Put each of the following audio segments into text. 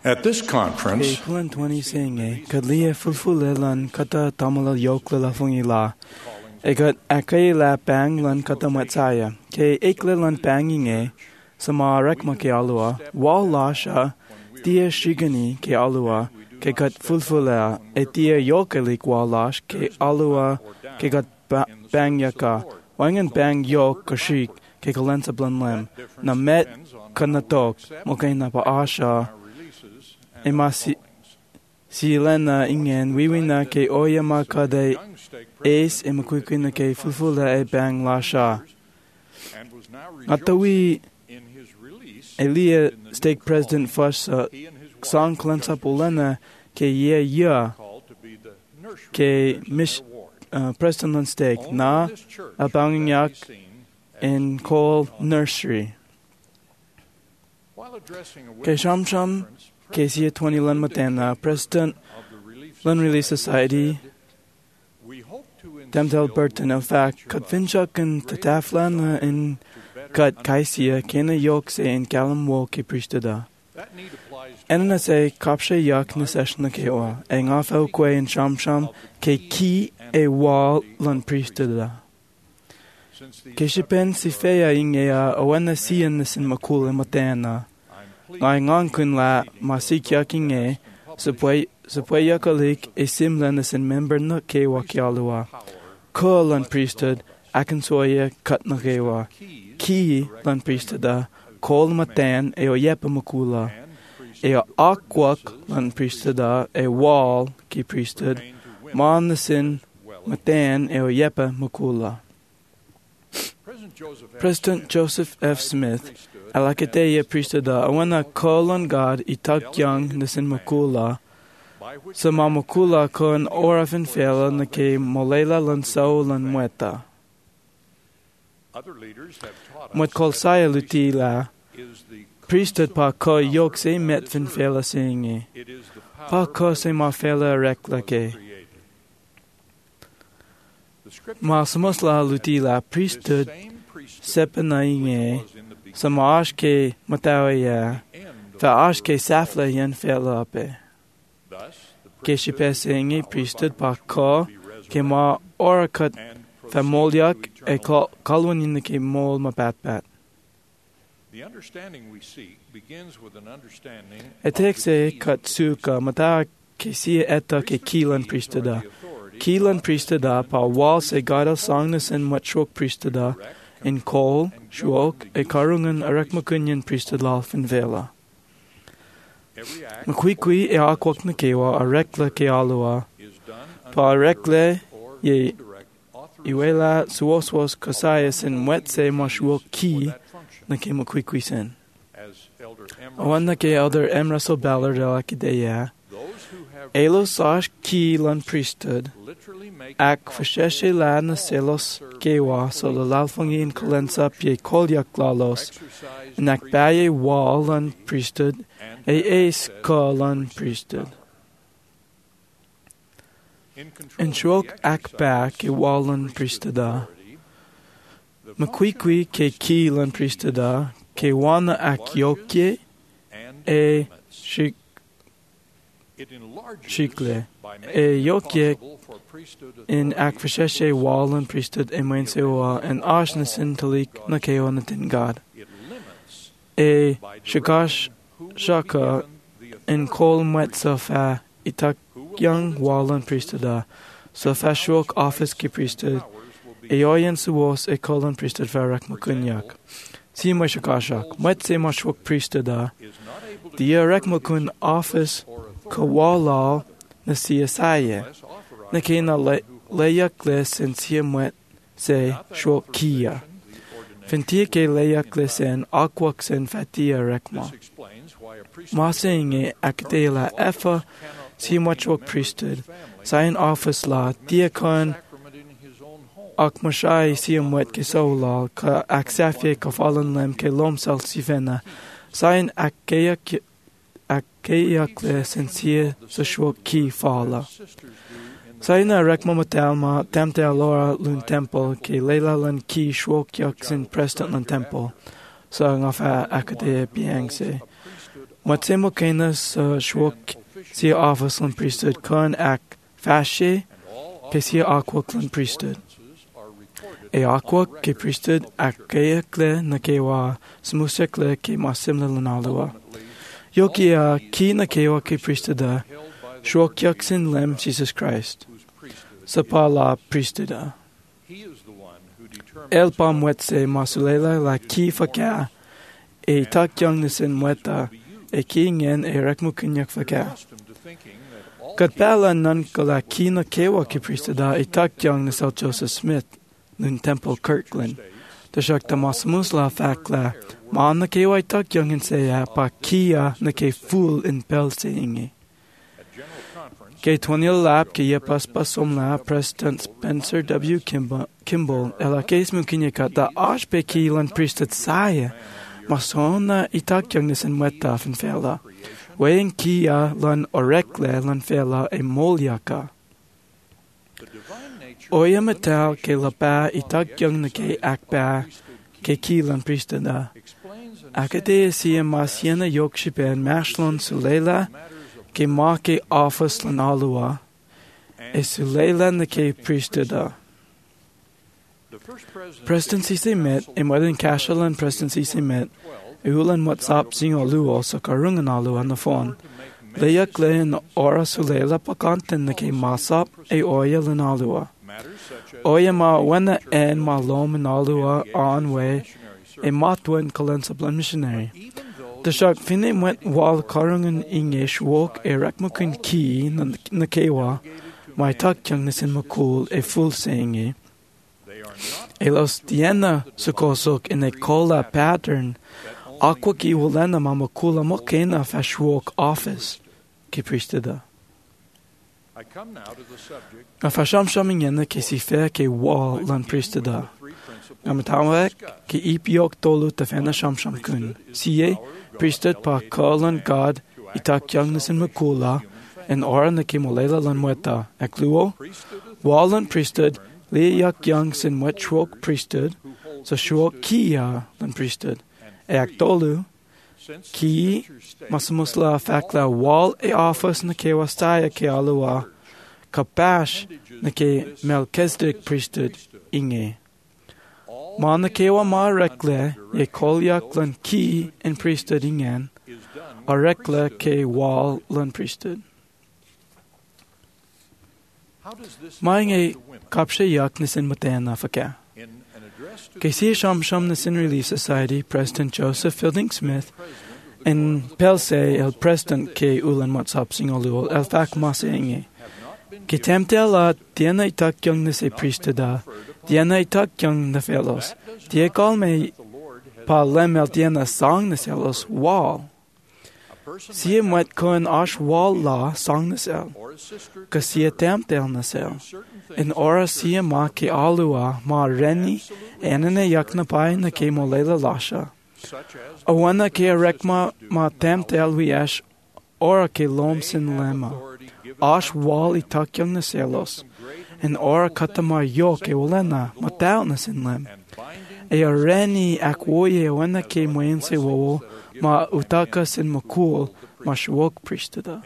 At this conference, Pulan 20 saying kadliya fulfule lan kata tamala yokla la fungila. Egat akay la bang lan kata matsaya. Ke ekle lan banging sama rekma ke alua. Wal lasha tia shigani ke alua. Ke gat fulfule tia yokelik wal lash ke alua ke gat bang yaka. Wangan bang yok kashik ke kalensa blan lem. Na met kanatok mokay na pa asha. Ema silena ingen wiwina ke oyama kade ace emakwikina ke fulfula bang lasha. Atawi Elia stake president first song cleansa pulena ke ya ke mish president stake na abanging yak in call nursery. Ke sham KCA 20 Lun Matana, President Lun Relief Society, Demtel Burton, in fact, Kat Finchuk and Tataflan in Kat Kaisia, Kena Yoks in Kalam Woki Priestada. Enna say Kapsha Yak Neseshna Kewa, Eng off Elque and Shamsham, Ke Ki a wall Lun Priestada. Keshipen Sifea Ingea, Owena Sian Sin Makula Matana. Ngai ngang kun la masikya kinge supwaya kalik e simlanas and member na kewa kialua. Ko lan priesthood akansoya kat na kewa. Ki lan priesthooda kol matan e o yepa makula. E o akwak lan priesthooda e wall ki priesthood man nasin matan e o yepa makula. President Joseph F. Smith Alakateya priestada awana kolon God itak yang nasin makula. Sa mamakula kon orafin fela na ke molela lansaw lan mueta. Mwet kol saya lutila. Priesthood pa ko yok se met fin fela singi. Pa ko se ma fela rekla ke. Ma samusla lutila priesthood sepanainge. Sama ashke matawaya, fa ashke safla yan fela ape. Ke shipesengi priesthood pa ko, ke ma orakat fa molyak e kalwan yin ke mol ma bat. Etekse katsuka mata ke si eta ke kilan priesthood. Kilan priesthood pa wal se gada songnas en matchok priesthood. In Kol, Shuok, e Karungan Arakmakunyan priesthood Lalfin Vela. Makwikwi e Akwak Nakewa, Arekla ke Alua, Pa Arekle, ye Iwela Suoswas Kasayas in Wetse Mashuok Ki, Nake Makwikwi Sen. Awan Nake Elder Emraso Ballard Alakideya, Elo Sash Ki Lan priesthood, Ak Fasheshe La Naselos Kewa, so the Lalfungin Kalensa Pie Kolyak Lalos, Nak Baye Wall Lan priesthood, Ace Lan priesthood. In Shuok Ak Ba Ke Wallan priesthooda, Makwikwi Ke Ki Lan priesthooda, Ke Wana Ak Yokye, E Shikle, E Yokye in Akfasheshe Wallan priesthood e Mainsewa and Ashnasin Talik Nakeo Natin God. E Shakash Shaka in Kol Metsafa Itak Young Wallan priesthood, so Fashwok office ki priesthood, e Oyen Suos e Kolan priesthood Varak Makunyak. Sima Shakashak, Metse Mashwok priesthood, the Rekmakun office Kawalal Nasiasaye. Nakena Layakles and Siamwet se Shwokia. Fentike Layakles and Aquax and Fatia Rekma. Masing Akdela Efa Siamwachwok priesthood. Sign office la Diakon Akmashai Siamwet Kisolal Ka Aksafe Kafalan Lem Ke Lomsal Sivena. Sign Akayakles and Sia Sashwok Ki Fala. Saina Rekmamatalma Temte Laura Lun Temple Ke Leila Lan Ki Shwok Yaks in Preston Lun Temple. Sang of Akade Biangse. Matse Mokenas Shwok see office lan priesthood kun ak fashe ke see aquak lan priesthood. E aquak ke priesthood ak kayakle na kewa smusekle ke masimle lan alua. Yokia ki na kewa ke priesthood Shwok yaksin lem Jesus Christ. Sapala priesthood. El pa mwetse masulela la ki faka e tak young nisin mweta e ki ngen e rekmukinyak faka. Kat pala nan kala ki na kewa ki priestada e tak young nisel Joseph Smith nun Temple Kirkland. Tashak ta masmus la fakla ma na kewa e tak young in seya pa kia na ke fool in pel seingi. Ke 20 lap ke yepas pasom la President Spencer W. Kimball ela case mukinya kata ash pe kilan priesthood saya masona itak yang nisen mweta fin fela weighing kia lan orekle lan fela e molyaka oya metal ke lapa itak yang na ke akba ke kilan priesthood akate siya masyena yokshipen mashlon sulela ke ma ke office lan alua e sulela na ke priesthood Presidency se met, e modern Kashalan presidency se met, e ulan WhatsApp zingo luo sa karungan alu an na phone. Leyak le in ora sulela pakanten na ke masap e oya lan alua. Oya ma wena en ma lom in alua on way, e matwen kalensap lan missionary. The shak fine went wal karungan ingish wok e rakmukin ki na kewa, my tak young nisin makul e full saying Elos tiena sukosok in a cola pattern. Aqua ki wulena mamakula mokena fashwok office. Ki priestada. A fasham shamingena ke si fe ke wall lan priestada. Amatawek ke ipiok tolu tafena shamsham kun. Siye priesthood pa kolan God itak youngness in makula and ora na ke molela lan mueta. Akluo wall lan priesthood. Leyak young sin wet shwok priesthood, so shwok kia lan priesthood. E aktolu, ki masamusla fakla wal e office na ke wastaya ke alua, kapash na ke Melchizedek priesthood inge. Ma na ke wa ma rekle, ye kolyak lan ki in priesthood ingen, a rekle ke wal lan priesthood. Maing kapshe yak nisin matena faka. Kasi sham nisin Relief Society President Joseph Fielding Smith and Pelse el President ke ulan matsap singolul el fak maseingi. Ke temte la tiena itak young nise priestada, tiena itak young na felos, tie call me pa lem el tiena song niselos wall. Sie mwet koen ash wall la song nisel. Ka sie temtel nisel. In ora sie ma ke alua ma reni enene yakna pai na ke molela lasha. Awana ke rekma ma temtel wiesh ora ke lom sin lema. Ash wall itak yang niselos. In ora katama yo ke ulena ma tal nisin lem. E a reni akwoye wana ke moense wo ma utaka sin makul ma shwok priestada.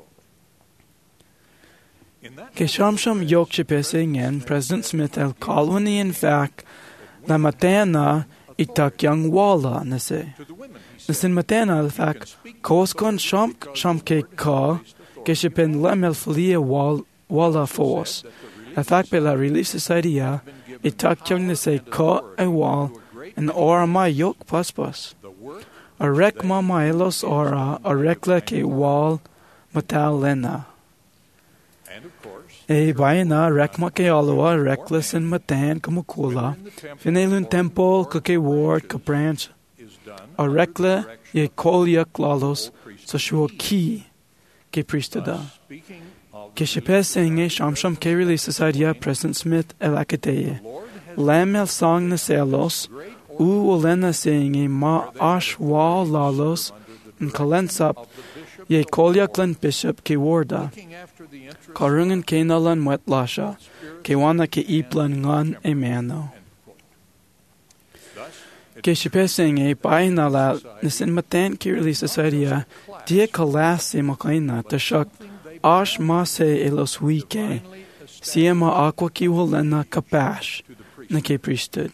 Ke shamsham yok chipesingen President Smith el kalwani in fact la matena itak yang wala nase. Nasin matena el fact koskon sham ke ka ke shipen lemel folia wala force. El fact pe la Relief Society ya itak yang nase ka e wal and ora ma yok paspas. A rek ma maelos ora a rekla ke wal matal lena. E bayana rekma ke alua reckless and matan kamakula. Finelun temple ke ward ka branch. A rekla ye kolya klalos sa shua ki ke priestada. Ke shepesenge shamsham ke Relief Society President Smith el akateye. Lam el song na selos. Ulena saying ma ash wal lalos and kalensap ye kolyaklan bishop ke warda karungan kenalan wet lasha ke wana ke iplan ngan emano ke shipesing e paina la nisin maten kirli society dia kalasi makaina ta shak ash mase elos wike siema aqua ki wolena kapash na ke priesthood.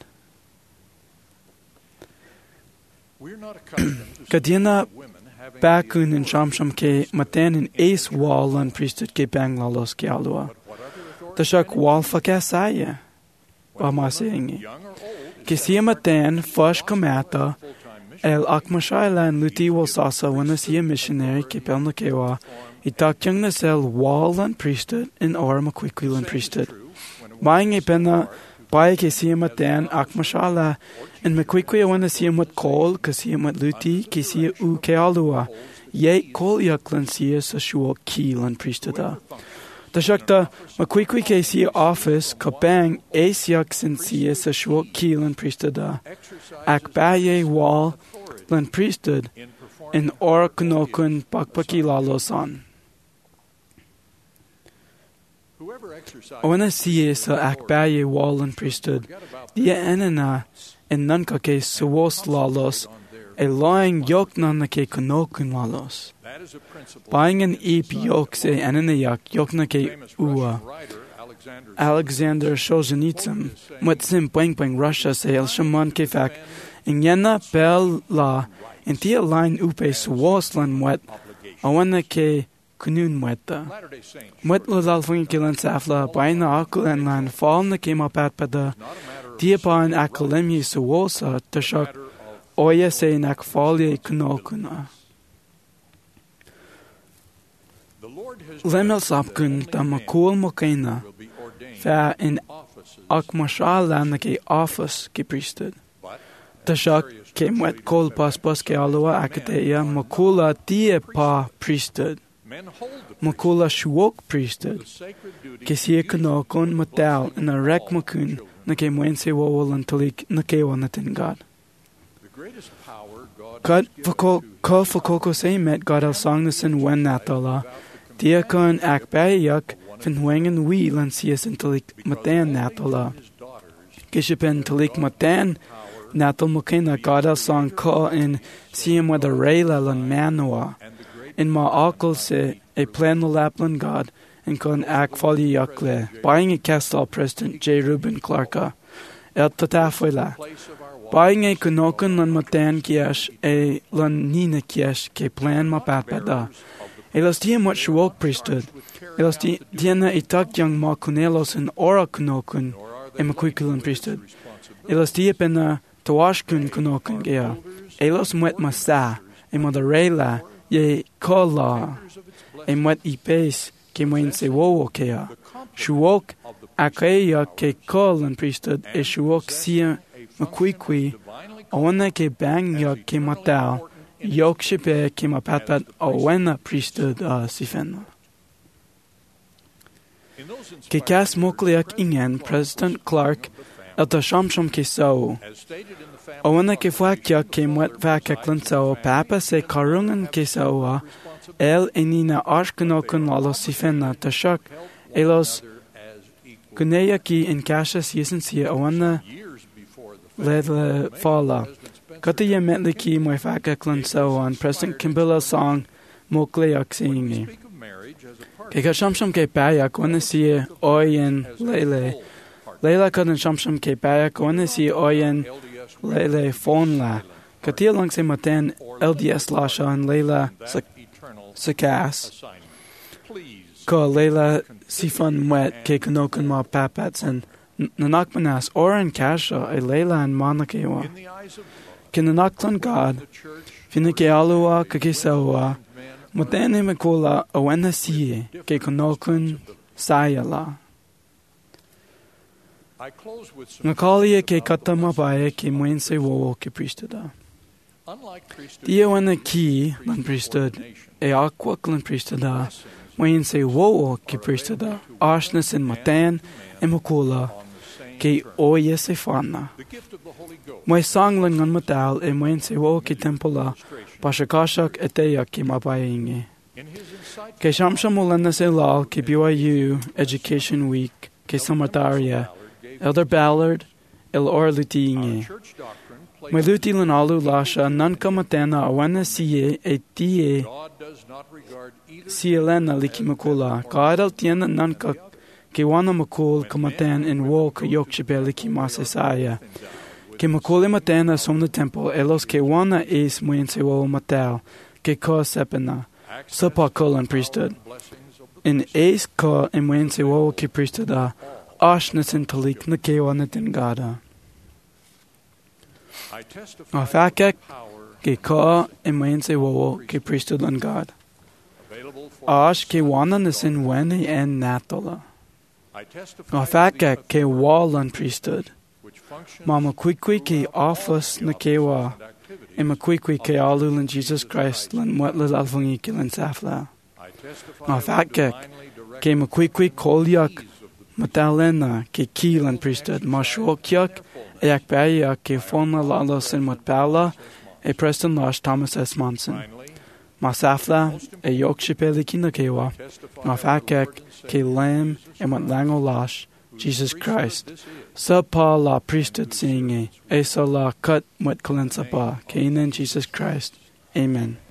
Kadina bakun in shamsham ke maten in ace wall and priesthood ke banglalos ke alua. Tashak wall fakasaya. Wamasing. Ke siya maten fash kamata el akmashailan luti wal sasa wana siya missionary ke pelna kewa itakyang na sel wall and priesthood in or makwikwilan priesthood. Buying a penna Pai ke siya maten akmashala in makwikwi wana siya mat kol ke siya mat luti ke siya u ke alua ye kol yaklan siya sa shuo ki lan priesthood. Tashakta makwikwi ke siya office ka bang ace yak sin siya sa shuo ki lan priesthood. Akbaye wall lan priesthood in or kunokun pakpaki lalosan. Ona siya sa akbaye wall and priesthood, dia enena in nanka ke suwos lalos, a lying yok nana ke kunokun lalos. Buying an ip yok se enena yok na ke ua. Alexander Solzhenitsyn, mutsim bang Russia se el shaman ke fak, in yena bel la, in tia line upe suwos lan wet, awana ke kunun mweta. Mwet lulal fungi kilan safla, baina akul en lan fall na kema patpada, dia pan akulemi suwosa, tashak oya se nak falye kunokuna. Lemel sapkun ta makul mokaina, fa in akmashal lan na ke office ke priesthood. Tashak ke mwet kol pas ke alua akateya makula dia pa priesthood. Makula shuok priesthood, ke siya kunokon matal in a rek makun na ke mwense wawalan talik na ke wanatin God. Kad fakoko se met God al song nasin wen natala, dia kon akbayak fin wengen wi lan siya sin talik matan natala. Kishipen talik matan natal mukina God al song ko in siya mwada reyla lan manua. In ma akal se a plan the Lapland God and kon ak fali yakle buying a castle President J. Reuben Clarka el tatafuela buying a kunokun lan matan kiash a lan nina kiash ke plan ma patpada elos tiem what shuok priesthood elos tiena itak young ma kunelos in ora kunokun e makwikulan priesthood elos tiepena tawashkun kunokun gea elos mwet masa e modarela ye kola e mwet ipes ke mwen se wowo kea. Shuok akaya ke kol and priesthood e shuok siya makwikwi awana ke bang yak ke matal yok shipe ke mapatpat awena priesthood sifena. Ke kas mokliak ingen President Clark el ta shamsham ke sao. Awana ke fakya ke mwet fakaklan sao papa se karungan ke sao el enina ashkunokun lalos sifena tashak elos kuneya ki in kasha siyasin siya awana ledle fala. Kata ye metli ki mwe fakaklan sao an President Kimbilla song mokliak singi. Ke ka shamsham ke payak wana siya oyen lele. Leila kadan shamsham ke payak wana siya oyen Lele phone la. Katia lang se maten LDS lasha and Leila sakas. Ko Leila sifan mwet ke kunokun ma papats and nanakmanas or in kasha a Leila and manakewa. Kinanaklan God. Finike alua kakisawa. Maten himekula awena siye ke kunokun sayala. Ngakalia ke katamabaye ke mwense wowo ke priesthood. Dia wana ki lan priesthood e aqua lan priesthood mwense wowo ke priesthood ashnas in matan e makula ke oye se fana. Mwe sang lan ngan matal e mwense wowo ke tempola pashakashak eteya ke mabaye inge. Ke shamsham ulana se lal ke BYU Education Week ke samataria Elder Ballard, El Orlutinge. Maluti lan alu lasha nan kamatena awana siye e tie sielena likimakula. Kaadal tiena nan ka kewana makul kamaten in wo ka yokchipe likimasesaya. Ke makule matena somna temple elos kewana is muense wo matel ke ko sepena. Sapa kolan priesthood. In eis ka muense wo ke priesthood ashnasin talik na kewana tingada. Afakek ke ka muense wo ke priesthood lan God. Ash ke wana nasin weni en natola. Afakek ke walan priesthood. Mama kwikwi ke office na kewa. Ema kwikwi ke alulan Jesus Christ lan mwetla alfungi ke lan safla. Afakek ke makwikwi kolyak matalena ke kilan priesthood. Mashokyak Ayakbaya ke forma lalo sin matpala e Preston Lash Thomas S. Monson. Masafla e yokshipe likina kewa. Mafakek ke lam e matlango lash Jesus Christ. Sapa la priesthood singe. Esa la cut mat kalensapa. Ke inen Jesus Christ. Amen.